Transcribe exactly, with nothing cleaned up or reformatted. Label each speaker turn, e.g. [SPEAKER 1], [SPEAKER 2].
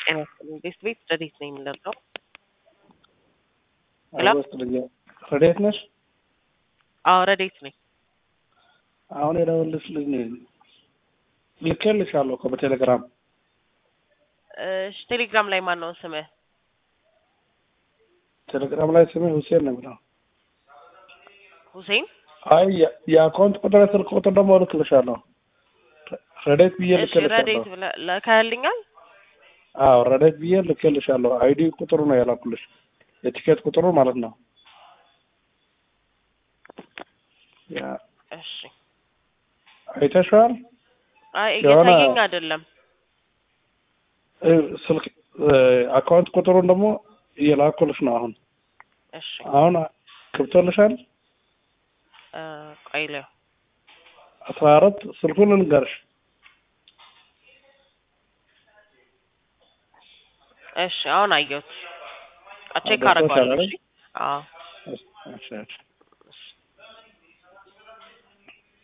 [SPEAKER 1] ጤና ይስጥልኝ። ቤት ቤት ረዴት ነኝ የምንለው
[SPEAKER 2] አወስትልኝ ረዴት ነሽ?
[SPEAKER 1] አዎ ረዴት ነኝ።
[SPEAKER 2] አሁን የደወልሽ ልጅ ነኝ። ልኬልሻለሁ እኮ በቴሌግራም።
[SPEAKER 1] እሺ ቴሌግራም ላይ ማን ነው ስምህ?
[SPEAKER 2] ቴሌግራም ላይ ስሜ ሁሴን ነው የሚለው።
[SPEAKER 1] ሁሴን?
[SPEAKER 2] አይ የአካውንት ቁጥር ስልክ ቁጥር ደግሞ ልክልሻለሁ። ረዴት ብዬ
[SPEAKER 1] እሺ
[SPEAKER 2] ልክልሻለሁ።
[SPEAKER 1] ረዴት ብለህ ልከህልኛል?
[SPEAKER 2] አዎ ረዴት ብዬ ልክልሻለሁ። አይዲ ቁጥሩ ነው ያላኩልሽ። የቲኬት ቁጥሩ ማለት ነው። ያ
[SPEAKER 1] እሺ
[SPEAKER 2] አይተሽዋል?
[SPEAKER 1] አይ እየታየኝ አይደለም።
[SPEAKER 2] ስልክ አካውንት ቁጥሩን ደግሞ እየላኩልሽ ነው አሁን።
[SPEAKER 1] እሺ
[SPEAKER 2] አሁን ክብቶልሻል?
[SPEAKER 1] ቆይ ለው
[SPEAKER 2] አስራ አራት ስልኩን እንገርሽ።
[SPEAKER 1] እሺ አሁን አየሁት። ቼክ አደርገዋለሁ። እሺ አዎ
[SPEAKER 2] እሺ እሺ